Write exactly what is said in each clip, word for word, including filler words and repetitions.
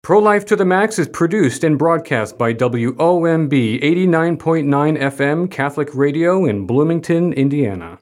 Pro-Life to the Max is produced and broadcast by W O M B eighty-nine point nine F M Catholic Radio in Bloomington, Indiana.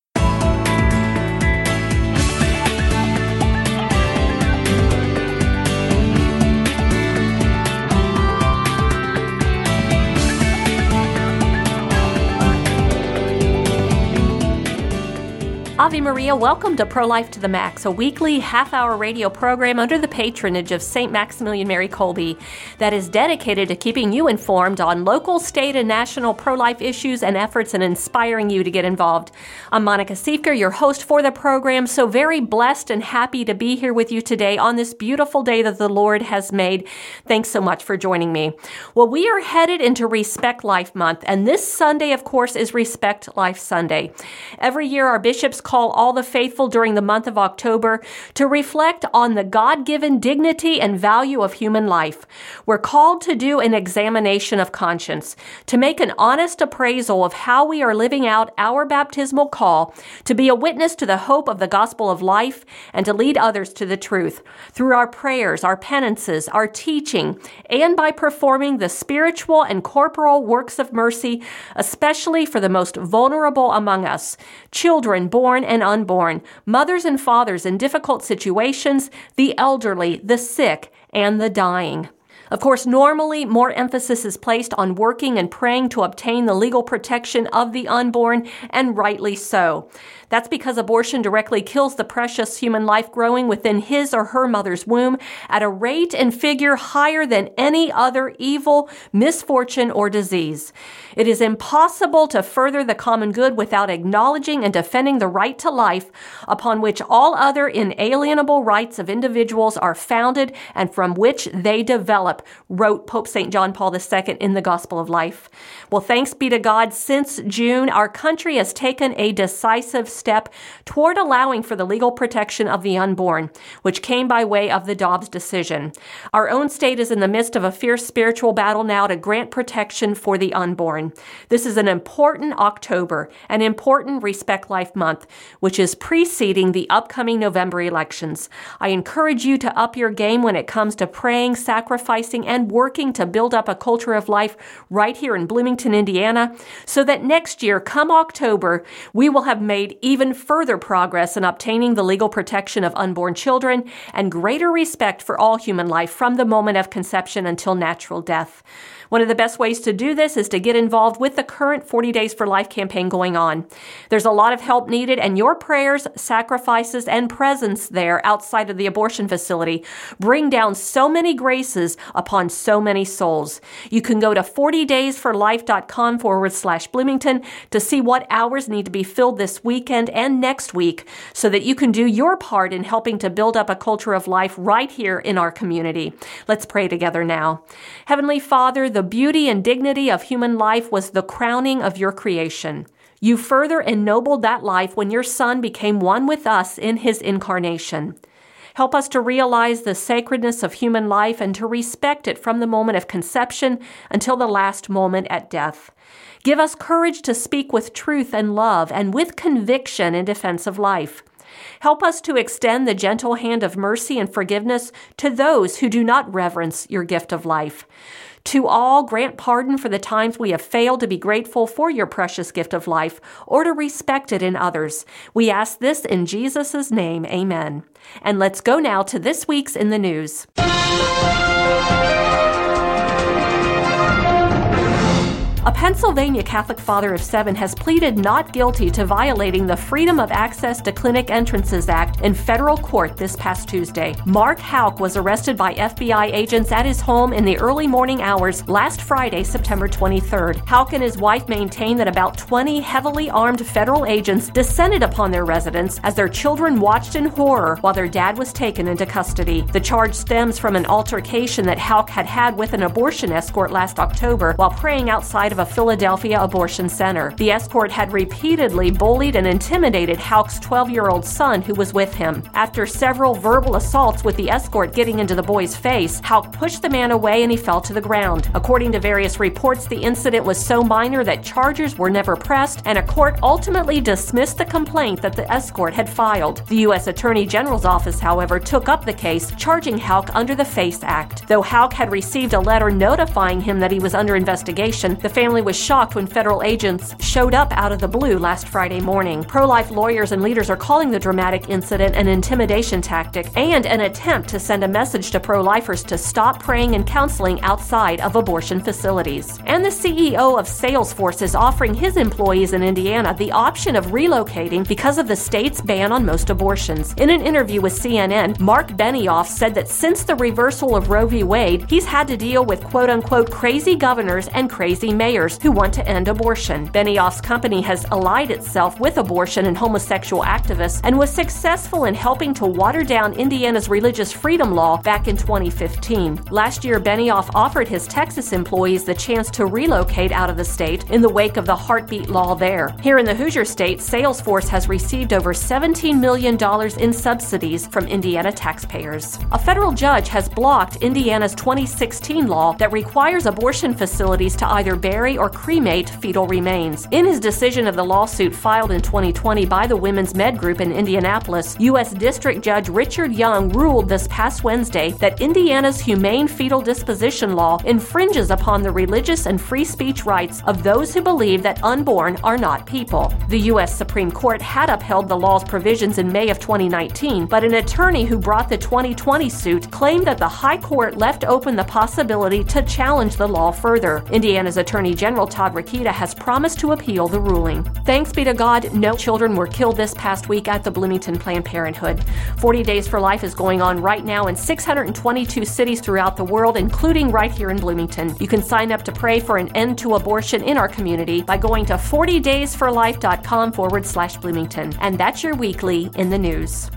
Ave Maria, welcome to Pro-Life to the Max, a weekly half-hour radio program under the patronage of Saint Maximilian Mary Kolbe that is dedicated to keeping you informed on local, state, and national pro-life issues and efforts and inspiring you to get involved. I'm Monica Siefker, your host for the program, so very blessed and happy to be here with you today on this beautiful day that the Lord has made. Thanks so much for joining me. Well, we are headed into Respect Life Month, and this Sunday, of course, is Respect Life Sunday. Every year, our bishops call all the faithful during the month of October to reflect on the God-given dignity and value of human life. We're called to do an examination of conscience, to make an honest appraisal of how we are living out our baptismal call to be a witness to the hope of the gospel of life and to lead others to the truth through our prayers, our penances, our teaching, and by performing the spiritual and corporal works of mercy, especially for the most vulnerable among us, children born and unborn, mothers and fathers in difficult situations, the elderly, the sick, and the dying. Of course, normally more emphasis is placed on working and praying to obtain the legal protection of the unborn, and rightly so. That's because abortion directly kills the precious human life growing within his or her mother's womb at a rate and figure higher than any other evil, misfortune, or disease. It is impossible to further the common good without acknowledging and defending the right to life upon which all other inalienable rights of individuals are founded and from which they develop, wrote Pope Saint John Paul the Second in the Gospel of Life. Well, thanks be to God, since June, our country has taken a decisive step toward allowing for the legal protection of the unborn, which came by way of the Dobbs decision. Our own state is in the midst of a fierce spiritual battle now to grant protection for the unborn. This is an important October, an important Respect Life Month, which is preceding the upcoming November elections. I encourage you to up your game when it comes to praying, sacrificing, and working to build up a culture of life right here in Bloomington, Indiana, so that next year, come October, we will have made even further progress in obtaining the legal protection of unborn children and greater respect for all human life from the moment of conception until natural death. One of the best ways to do this is to get involved with the current forty Days for Life campaign going on. There's a lot of help needed, and your prayers, sacrifices, and presence there outside of the abortion facility bring down so many graces upon so many souls. You can go to forty days for life dot com forward slash Bloomington to see what hours need to be filled this weekend and next week so that you can do your part in helping to build up a culture of life right here in our community. Let's pray together now. Heavenly Father, the beauty and dignity of human life was the crowning of your creation. You further ennobled that life when your Son became one with us in his incarnation. Help us to realize the sacredness of human life and to respect it from the moment of conception until the last moment at death. Give us courage to speak with truth and love and with conviction in defense of life. Help us to extend the gentle hand of mercy and forgiveness to those who do not reverence your gift of life. To all, grant pardon for the times we have failed to be grateful for your precious gift of life or to respect it in others. We ask this in Jesus' name, amen. And let's go now to this week's In the News. A Pennsylvania Catholic father of seven has pleaded not guilty to violating the Freedom of Access to Clinic Entrances Act in federal court this past Tuesday. Mark Houck was arrested by F B I agents at his home in the early morning hours last Friday, September twenty-third. Houck and his wife maintain that about twenty heavily armed federal agents descended upon their residence as their children watched in horror while their dad was taken into custody. The charge stems from an altercation that Houck had had with an abortion escort last October while praying outside of a Philadelphia abortion center. The escort had repeatedly bullied and intimidated Houck's twelve-year-old son who was with him. After several verbal assaults with the escort getting into the boy's face, Houck pushed the man away and he fell to the ground. According to various reports, the incident was so minor that charges were never pressed, and a court ultimately dismissed the complaint that the escort had filed. The U S Attorney General's office, however, took up the case, charging Houck under the FACE Act. Though Houck had received a letter notifying him that he was under investigation, the family was shocked when federal agents showed up out of the blue last Friday morning. Pro-life lawyers and leaders are calling the dramatic incident an intimidation tactic and an attempt to send a message to pro-lifers to stop praying and counseling outside of abortion facilities. And the C E O of Salesforce is offering his employees in Indiana the option of relocating because of the state's ban on most abortions. In an interview with C N N, Mark Benioff said that since the reversal of Roe v. Wade, he's had to deal with quote-unquote crazy governors and crazy mayors who want to end abortion. Benioff's company has allied itself with abortion and homosexual activists and was successful in helping to water down Indiana's religious freedom law back in twenty fifteen. Last year, Benioff offered his Texas employees the chance to relocate out of the state in the wake of the heartbeat law there. Here in the Hoosier State, Salesforce has received over seventeen million dollars in subsidies from Indiana taxpayers. A federal judge has blocked Indiana's twenty sixteen law that requires abortion facilities to either bury or cremate fetal remains. In his decision of the lawsuit filed in twenty twenty by the Women's Med Group in Indianapolis, U S District Judge Richard Young ruled this past Wednesday that Indiana's humane fetal disposition law infringes upon the religious and free speech rights of those who believe that unborn are not people. The U S Supreme Court had upheld the law's provisions in May of twenty nineteen, but an attorney who brought the twenty twenty suit claimed that the High Court left open the possibility to challenge the law further. Indiana's Attorney General Todd Rokita has promised to appeal the ruling. Thanks be to God, no children were killed this past week at the Bloomington Planned Parenthood. forty Days for Life is going on right now in six hundred twenty-two cities throughout the world, including right here in Bloomington. You can sign up to pray for an end to abortion in our community by going to forty days for life dot com forward slash Bloomington. And that's your weekly in the news.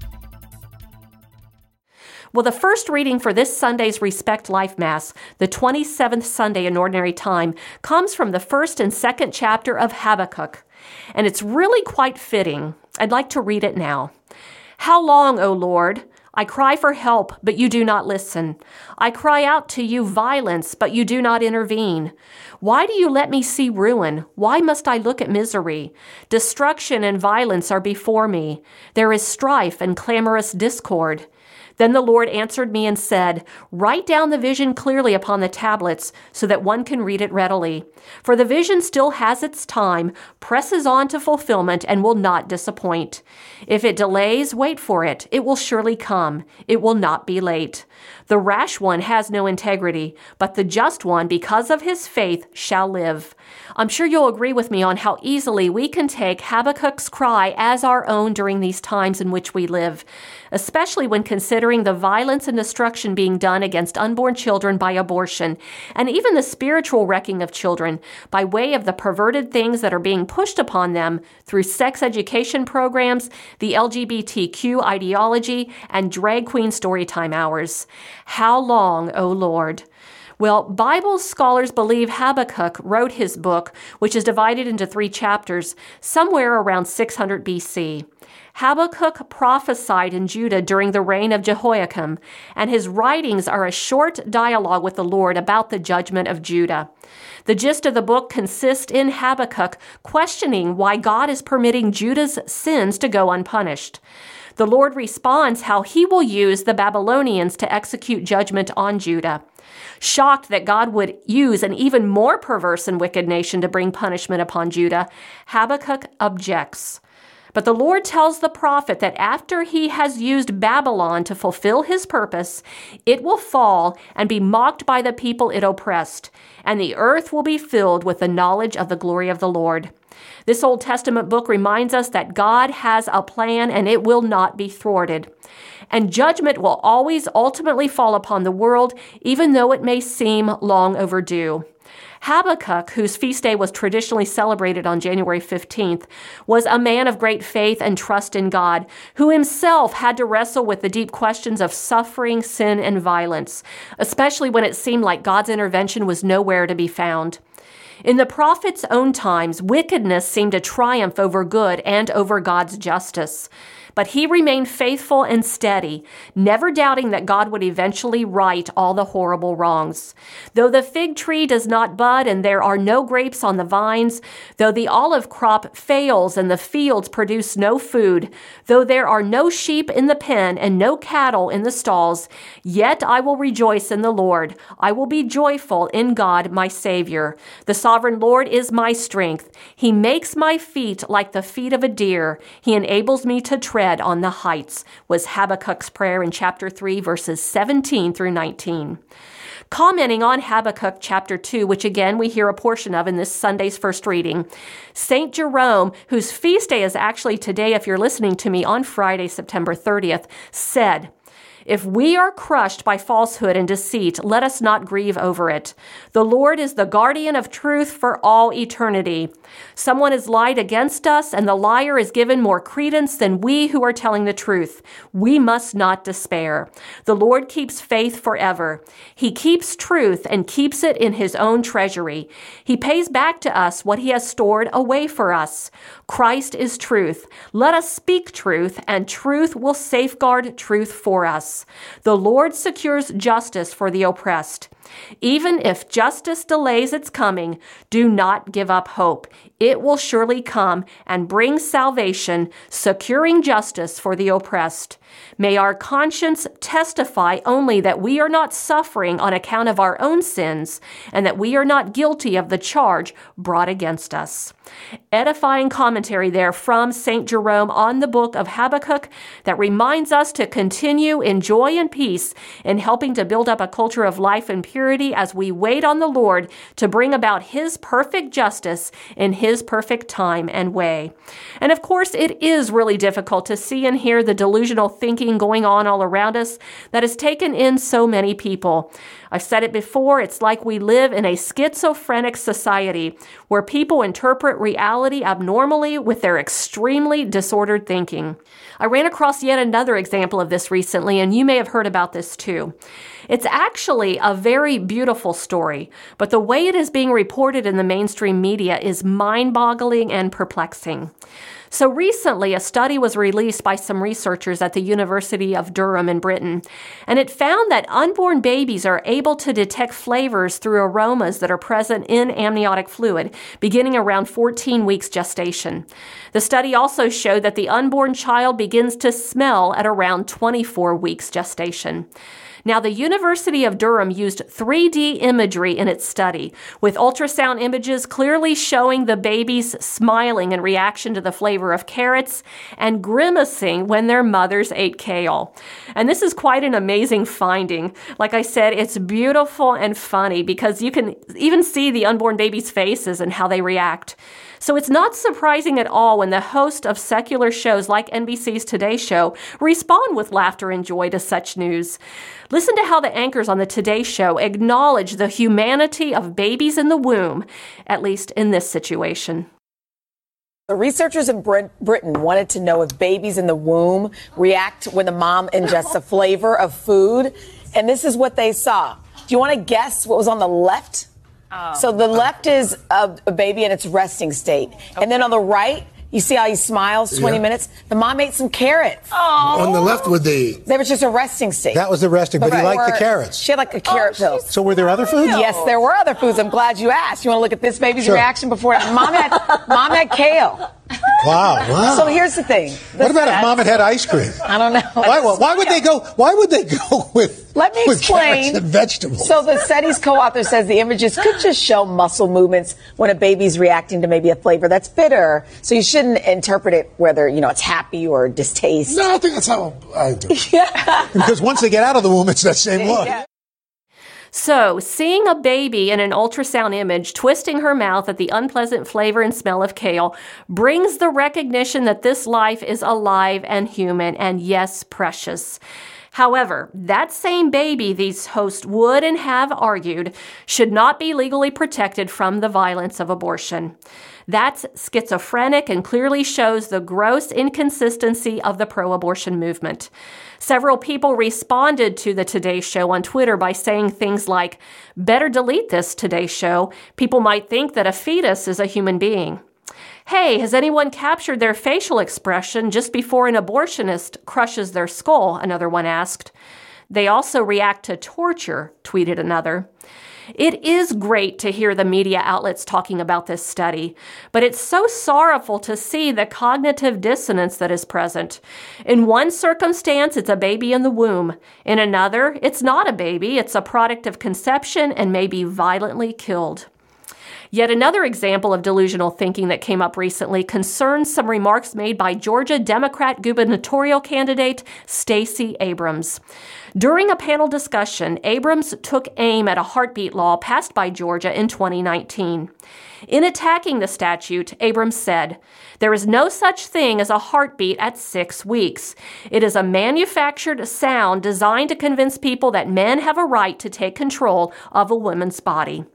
Well, the first reading for this Sunday's Respect Life Mass, the twenty-seventh Sunday in Ordinary Time, comes from the first and second chapter of Habakkuk, and it's really quite fitting. I'd like to read it now. How long, O Lord? I cry for help, but you do not listen. I cry out to you violence, but you do not intervene. Why do you let me see ruin? Why must I look at misery? Destruction and violence are before me. There is strife and clamorous discord. Then the Lord answered me and said, write down the vision clearly upon the tablets so that one can read it readily. For the vision still has its time, presses on to fulfillment, and will not disappoint. If it delays, wait for it. It will surely come. It will not be late. The rash one has no integrity, but the just one, because of his faith, shall live. I'm sure you'll agree with me on how easily we can take Habakkuk's cry as our own during these times in which we live, especially when considering the violence and destruction being done against unborn children by abortion, and even the spiritual wrecking of children by way of the perverted things that are being pushed upon them through sex education programs, the L G B T Q ideology, and drag queen storytime hours. How long, O Lord? Well, Bible scholars believe Habakkuk wrote his book, which is divided into three chapters, somewhere around six hundred B C. Habakkuk prophesied in Judah during the reign of Jehoiakim, and his writings are a short dialogue with the Lord about the judgment of Judah. The gist of the book consists in Habakkuk questioning why God is permitting Judah's sins to go unpunished. The Lord responds how he will use the Babylonians to execute judgment on Judah. Shocked that God would use an even more perverse and wicked nation to bring punishment upon Judah, Habakkuk objects. But the Lord tells the prophet that after he has used Babylon to fulfill his purpose, it will fall and be mocked by the people it oppressed, and the earth will be filled with the knowledge of the glory of the Lord. This Old Testament book reminds us that God has a plan and it will not be thwarted. And judgment will always ultimately fall upon the world, even though it may seem long overdue. Habakkuk, whose feast day was traditionally celebrated on January fifteenth, was a man of great faith and trust in God, who himself had to wrestle with the deep questions of suffering, sin, and violence, especially when it seemed like God's intervention was nowhere to be found. In the prophet's own times, wickedness seemed to triumph over good and over God's justice. But he remained faithful and steady, never doubting that God would eventually right all the horrible wrongs. Though the fig tree does not bud and there are no grapes on the vines, though the olive crop fails and the fields produce no food, though there are no sheep in the pen and no cattle in the stalls, yet I will rejoice in the Lord. I will be joyful in God, my Savior. The sovereign Lord is my strength. He makes my feet like the feet of a deer. He enables me to tread on the heights, was Habakkuk's prayer in chapter three, verses seventeen through nineteen. Commenting on Habakkuk chapter two, which again we hear a portion of in this Sunday's first reading, Saint Jerome, whose feast day is actually today if you're listening to me on Friday, September thirtieth, said, "If we are crushed by falsehood and deceit, let us not grieve over it. The Lord is the guardian of truth for all eternity. Someone has lied against us, and the liar is given more credence than we who are telling the truth. We must not despair. The Lord keeps faith forever. He keeps truth and keeps it in his own treasury. He pays back to us what he has stored away for us. Christ is truth. Let us speak truth, and truth will safeguard truth for us. The Lord secures justice for the oppressed. Even if justice delays its coming, do not give up hope. It will surely come and bring salvation, securing justice for the oppressed. May our conscience testify only that we are not suffering on account of our own sins, and that we are not guilty of the charge brought against us." Edifying commentary there from Saint Jerome on the book of Habakkuk that reminds us to continue in joy and peace in helping to build up a culture of life and purity as we wait on the Lord to bring about his perfect justice in his perfect time and way. And of course, it is really difficult to see and hear the delusional thinking going on all around us that has taken in so many people. I've said it before, it's like we live in a schizophrenic society where people interpret reality abnormally with their extremely disordered thinking. I ran across yet another example of this recently, and you may have heard about this too. It's actually a very beautiful story, but the way it is being reported in the mainstream media is mind-boggling and perplexing. So recently, a study was released by some researchers at the University of Durham in Britain, and it found that unborn babies are able to detect flavors through aromas that are present in amniotic fluid, beginning around fourteen weeks gestation. The study also showed that the unborn child begins to smell at around twenty-four weeks gestation. Now, the University of Durham used three D imagery in its study, with ultrasound images clearly showing the babies smiling in reaction to the flavor of carrots and grimacing when their mothers ate kale. And this is quite an amazing finding. Like I said, it's beautiful and funny because you can even see the unborn babies' faces and how they react. So it's not surprising at all when the host of secular shows like N B C's Today Show respond with laughter and joy to such news. Listen to how the anchors on the Today Show acknowledge the humanity of babies in the womb, at least in this situation. The researchers in Brit- Britain wanted to know if babies in the womb react when the mom ingests a flavor of food. And this is what they saw. Do you want to guess what was on the left? Oh. So the left is a, a baby in its resting state. Okay. And then on the right, you see how he smiles twenty yeah. minutes? The mom ate some carrots. Oh. On the left with the... They were just a resting state. That was the resting, but right. he liked were, the carrots. She had like a carrot oh, pill. So were there other foods? Yes, there were other foods. I'm glad you asked. You want to look at this baby's sure. reaction before... Mom had, mom had kale. Wow, wow. So here's the thing. The what about if mom had had ice cream? I don't know. Why, why would they go, why would they go with... Let me With explain. And vegetables. So the study's co-author says the images could just show muscle movements when a baby's reacting to maybe a flavor that's bitter. So you shouldn't interpret it whether, you know, it's happy or distaste. No, I think that's how I do it. Yeah. Because once they get out of the womb, it's that same look. Yeah. So, seeing a baby in an ultrasound image twisting her mouth at the unpleasant flavor and smell of kale brings the recognition that this life is alive and human and, yes, precious. However, that same baby, these hosts would and have argued, should not be legally protected from the violence of abortion. That's schizophrenic and clearly shows the gross inconsistency of the pro-abortion movement. Several people responded to the Today Show on Twitter by saying things like, "Better delete this Today Show. People might think that a fetus is a human being." "Hey, has anyone captured their facial expression just before an abortionist crushes their skull?" another one asked. "They also react to torture," tweeted another. It is great to hear the media outlets talking about this study, but it's so sorrowful to see the cognitive dissonance that is present. In one circumstance, it's a baby in the womb. In another, it's not a baby, it's a product of conception and may be violently killed. Yet another example of delusional thinking that came up recently concerns some remarks made by Georgia Democrat gubernatorial candidate Stacey Abrams. During a panel discussion, Abrams took aim at a heartbeat law passed by Georgia in twenty nineteen. In attacking the statute, Abrams said, "There is no such thing as a heartbeat at six weeks. It is a manufactured sound designed to convince people that men have a right to take control of a woman's body."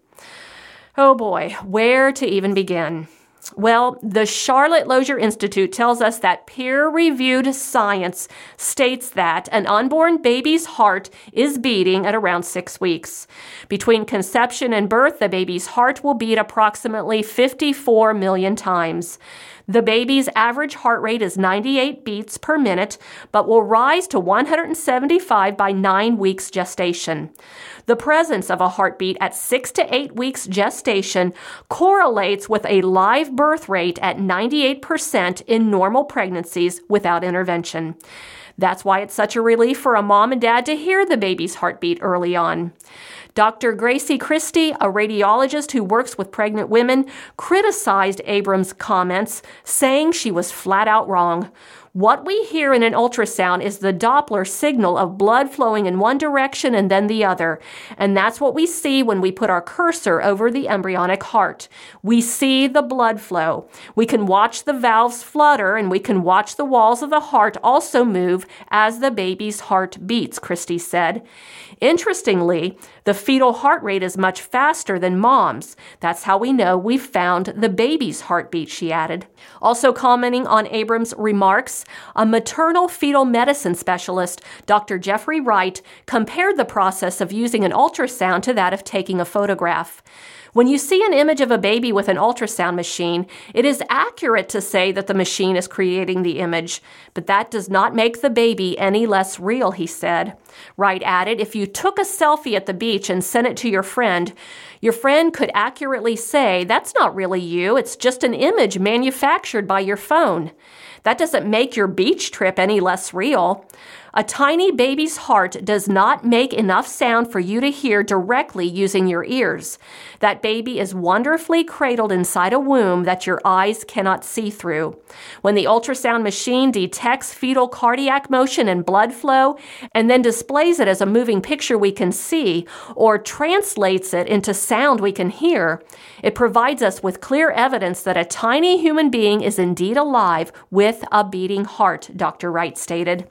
Oh boy, where to even begin? Well, the Charlotte Lozier Institute tells us that peer-reviewed science states that an unborn baby's heart is beating at around six weeks. Between conception and birth, the baby's heart will beat approximately fifty-four million times. The baby's average heart rate is ninety-eight beats per minute, but will rise to one hundred seventy-five by nine weeks gestation. The presence of a heartbeat at six to eight weeks gestation correlates with a live birth rate at ninety-eight percent in normal pregnancies without intervention. That's why it's such a relief for a mom and dad to hear the baby's heartbeat early on. Doctor Gracie Christie, a radiologist who works with pregnant women, criticized Abrams' comments, saying she was flat out wrong. What we hear in an ultrasound is the Doppler signal of blood flowing in one direction and then the other. And that's what we see when we put our cursor over the embryonic heart. We see the blood flow. We can watch the valves flutter, and we can watch the walls of the heart also move as the baby's heart beats, Christie said. Interestingly, the fetal heart rate is much faster than mom's. That's how we know we've found the baby's heartbeat, she added. Also commenting on Abrams' remarks, a maternal fetal medicine specialist, Doctor Jeffrey Wright, compared the process of using an ultrasound to that of taking a photograph. When you see an image of a baby with an ultrasound machine, it is accurate to say that the machine is creating the image, but that does not make the baby any less real, he said. Wright added, if you took a selfie at the beach and sent it to your friend, your friend could accurately say, that's not really you, it's just an image manufactured by your phone. That doesn't make your beach trip any less real. A tiny baby's heart does not make enough sound for you to hear directly using your ears. That baby is wonderfully cradled inside a womb that your eyes cannot see through. When the ultrasound machine detects fetal cardiac motion and blood flow and then displays it as a moving picture we can see or translates it into sound we can hear, it provides us with clear evidence that a tiny human being is indeed alive with a beating heart, Doctor Wright stated.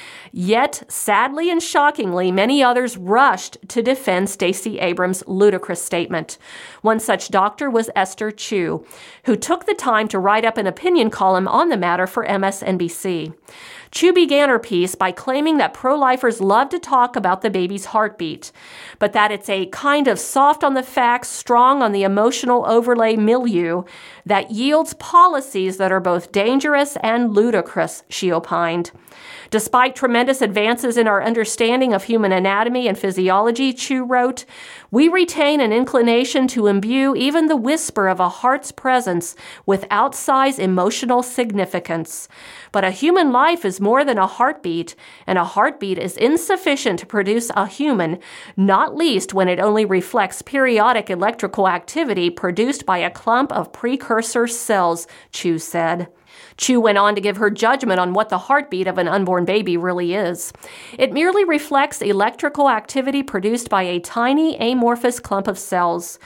Yet, sadly and shockingly, many others rushed to defend Stacey Abrams' ludicrous statement. One such doctor was Esther Chu, who took the time to write up an opinion column on the matter for M S N B C. Chu began her piece by claiming that pro-lifers love to talk about the baby's heartbeat, but that it's a kind of soft on the facts, strong on the emotional overlay milieu that yields policies that are both dangerous and ludicrous, she opined. Despite tremendous advances in our understanding of human anatomy and physiology, Chu wrote, we retain an inclination to imbue even the whisper of a heart's presence with outsized emotional significance. But a human life is more than a heartbeat, and a heartbeat is insufficient to produce a human, not least when it only reflects periodic electrical activity produced by a clump of precursor cells, Chu said. Chu went on to give her judgment on what the heartbeat of an unborn baby really is. It merely reflects electrical activity produced by a tiny amorphous clump of cells.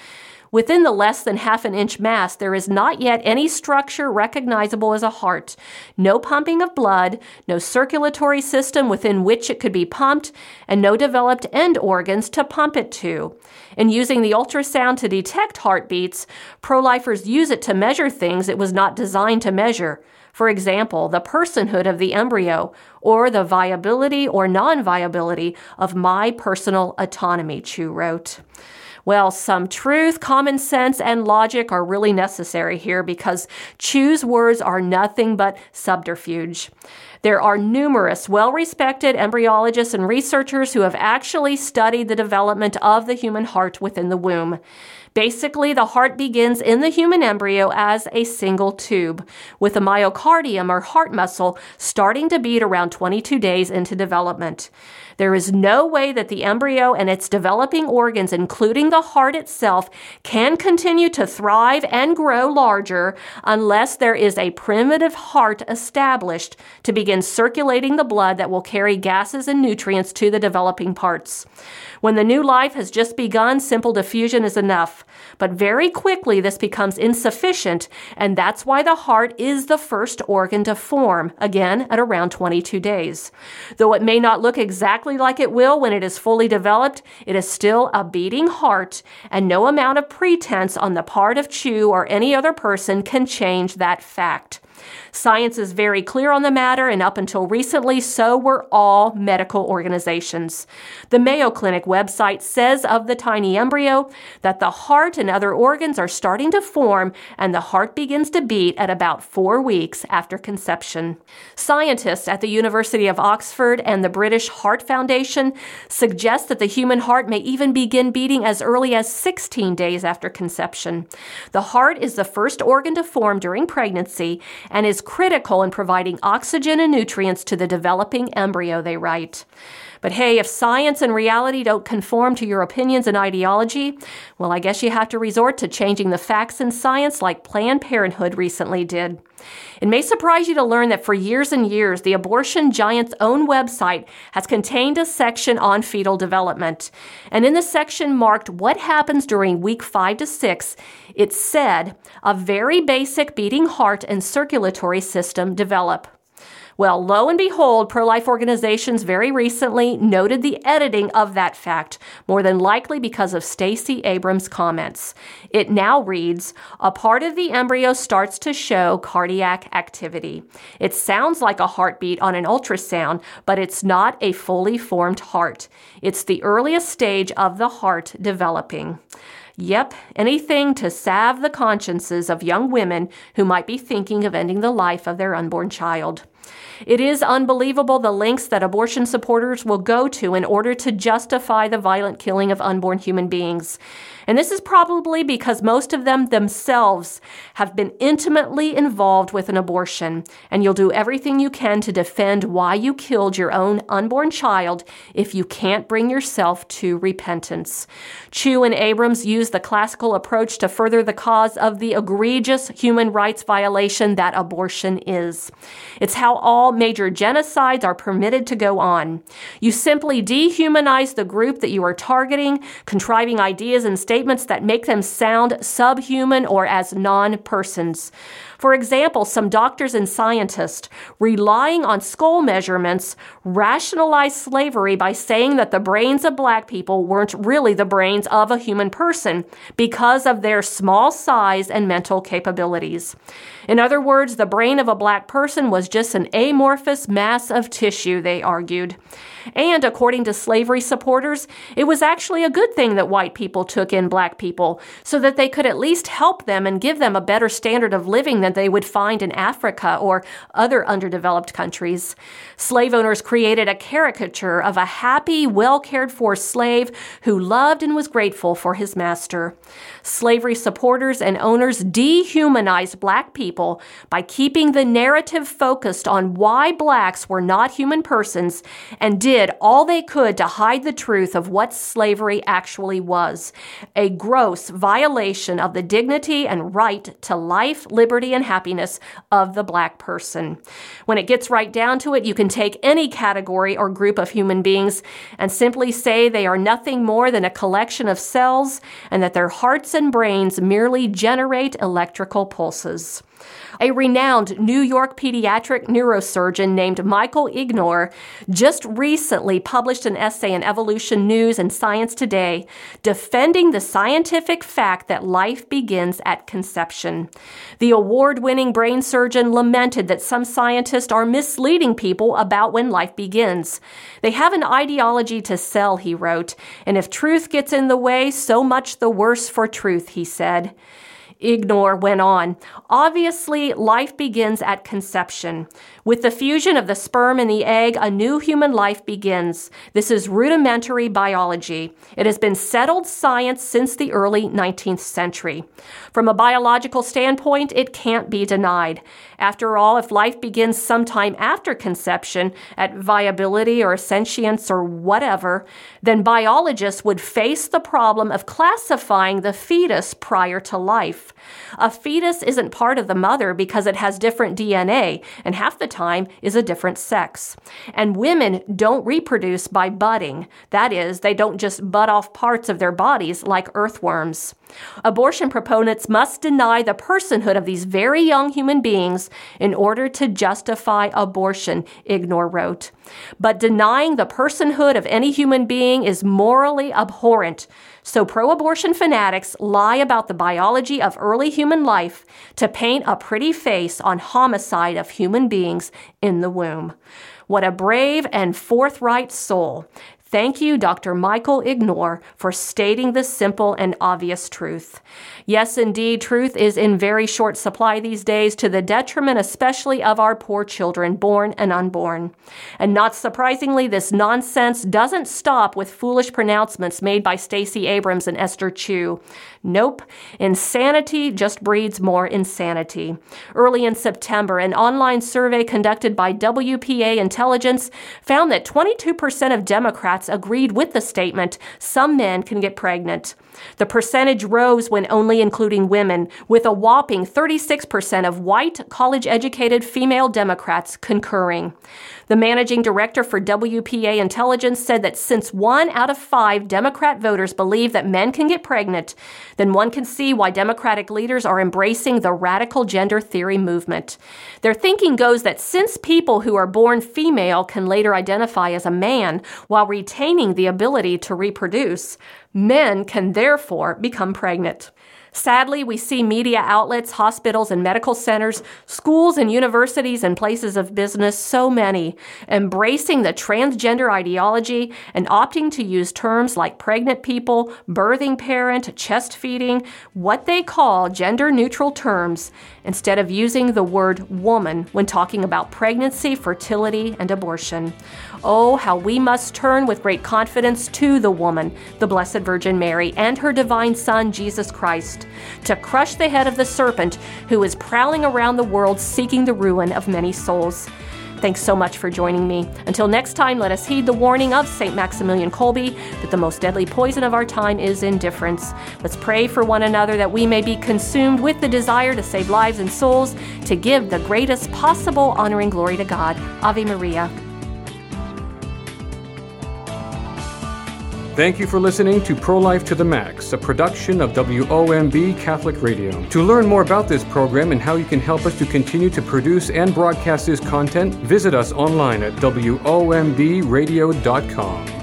Within the less than half an inch mass, there is not yet any structure recognizable as a heart. No pumping of blood, no circulatory system within which it could be pumped, and no developed end organs to pump it to. In using the ultrasound to detect heartbeats, pro-lifers use it to measure things it was not designed to measure. For example, the personhood of the embryo, or the viability or non-viability of my personal autonomy, Chu wrote. Well, some truth, common sense, and logic are really necessary here because Chu's words are nothing but subterfuge. There are numerous well-respected embryologists and researchers who have actually studied the development of the human heart within the womb. Basically, the heart begins in the human embryo as a single tube, with the myocardium or heart muscle starting to beat around twenty-two days into development. There is no way that the embryo and its developing organs, including the heart itself, can continue to thrive and grow larger unless there is a primitive heart established to begin circulating the blood that will carry gases and nutrients to the developing parts. When the new life has just begun, simple diffusion is enough. But very quickly, this becomes insufficient, and that's why the heart is the first organ to form, again, at around twenty-two days. Though it may not look exactly like it will when it is fully developed, it is still a beating heart, and no amount of pretense on the part of Chu or any other person can change that fact. Science is very clear on the matter, and up until recently, so were all medical organizations. The Mayo Clinic website says of the tiny embryo that the heart and other organs are starting to form, and the heart begins to beat at about four weeks after conception. Scientists at the University of Oxford and the British Heart Foundation suggest that the human heart may even begin beating as early as sixteen days after conception. The heart is the first organ to form during pregnancy and is critical in providing oxygen and nutrients to the developing embryo, they write. But hey, if science and reality don't conform to your opinions and ideology, well, I guess you have to resort to changing the facts in science like Planned Parenthood recently did. It may surprise you to learn that for years and years, the abortion giant's own website has contained a section on fetal development. And in the section marked what happens during week five to six, it said, a very basic beating heart and circulatory system develop. Well, lo and behold, pro-life organizations very recently noted the editing of that fact, more than likely because of Stacey Abrams' comments. It now reads, a part of the embryo starts to show cardiac activity. It sounds like a heartbeat on an ultrasound, but it's not a fully formed heart. It's the earliest stage of the heart developing. Yep, anything to salve the consciences of young women who might be thinking of ending the life of their unborn child. It is unbelievable the lengths that abortion supporters will go to in order to justify the violent killing of unborn human beings. And this is probably because most of them themselves have been intimately involved with an abortion, and you'll do everything you can to defend why you killed your own unborn child if you can't bring yourself to repentance. Chu and Abrams used the classical approach to further the cause of the egregious human rights violation that abortion is. It's how all major genocides are permitted to go on. You simply dehumanize the group that you are targeting, contriving ideas and statements that make them sound subhuman or as non-persons. For example, some doctors and scientists, relying on skull measurements, rationalized slavery by saying that the brains of black people weren't really the brains of a human person because of their small size and mental capabilities. In other words, the brain of a black person was just an amorphous mass of tissue, they argued. And according to slavery supporters, it was actually a good thing that white people took in black people so that they could at least help them and give them a better standard of living than they would find in Africa or other underdeveloped countries. Slave owners created a caricature of a happy, well-cared-for slave who loved and was grateful for his master. Slavery supporters and owners dehumanized black people by keeping the narrative focused on why blacks were not human persons and did all they could to hide the truth of what slavery actually was, a gross violation of the dignity and right to life, liberty, and and happiness of the black person. When it gets right down to it, you can take any category or group of human beings and simply say they are nothing more than a collection of cells and that their hearts and brains merely generate electrical pulses. A renowned New York pediatric neurosurgeon named Michael Ignor just recently published an essay in Evolution News and Science Today defending the scientific fact that life begins at conception. The award-winning brain surgeon lamented that some scientists are misleading people about when life begins. They have an ideology to sell, he wrote, and if truth gets in the way, so much the worse for truth, he said. Ignor went on, obviously, life begins at conception. With the fusion of the sperm and the egg, a new human life begins. This is rudimentary biology. It has been settled science since the early nineteenth century. From a biological standpoint, it can't be denied. After all, if life begins sometime after conception, at viability or sentience or whatever, then biologists would face the problem of classifying the fetus prior to life. A fetus isn't part of the mother because it has different D N A and half the time is a different sex. And women don't reproduce by budding. That is, they don't just bud off parts of their bodies like earthworms. Abortion proponents must deny the personhood of these very young human beings in order to justify abortion, Ignor wrote. But denying the personhood of any human being is morally abhorrent. So pro-abortion fanatics lie about the biology of early human life to paint a pretty face on homicide of human beings in the womb. What a brave and forthright soul. Thank you, Doctor Michael Ignor, for stating the simple and obvious truth. Yes, indeed, truth is in very short supply these days, to the detriment especially of our poor children, born and unborn. And not surprisingly, this nonsense doesn't stop with foolish pronouncements made by Stacey Abrams and Esther Chu. Nope, insanity just breeds more insanity. Early in September, an online survey conducted by W P A Intelligence found that twenty-two percent of Democrats agreed with the statement, some men can get pregnant. The percentage rose when only including women, with a whopping thirty-six percent of white, college-educated female Democrats concurring. The managing director for W P A Intelligence said that since one out of five Democrat voters believe that men can get pregnant, then one can see why Democratic leaders are embracing the radical gender theory movement. Their thinking goes that since people who are born female can later identify as a man while retaining the ability to reproduce, men can therefore become pregnant. Sadly, we see media outlets, hospitals and medical centers, schools and universities and places of business, so many, embracing the transgender ideology and opting to use terms like pregnant people, birthing parent, chest feeding, what they call gender-neutral terms, instead of using the word woman when talking about pregnancy, fertility, and abortion. Oh, how we must turn with great confidence to the woman, the Blessed Virgin Mary, and her divine Son, Jesus Christ, to crush the head of the serpent who is prowling around the world seeking the ruin of many souls. Thanks so much for joining me. Until next time, let us heed the warning of Saint Maximilian Kolbe that the most deadly poison of our time is indifference. Let's pray for one another that we may be consumed with the desire to save lives and souls, to give the greatest possible honor and glory to God. Ave Maria. Thank you for listening to Pro-Life to the Max, a production of W O M B Catholic Radio. To learn more about this program and how you can help us to continue to produce and broadcast this content, visit us online at W O M B radio dot com.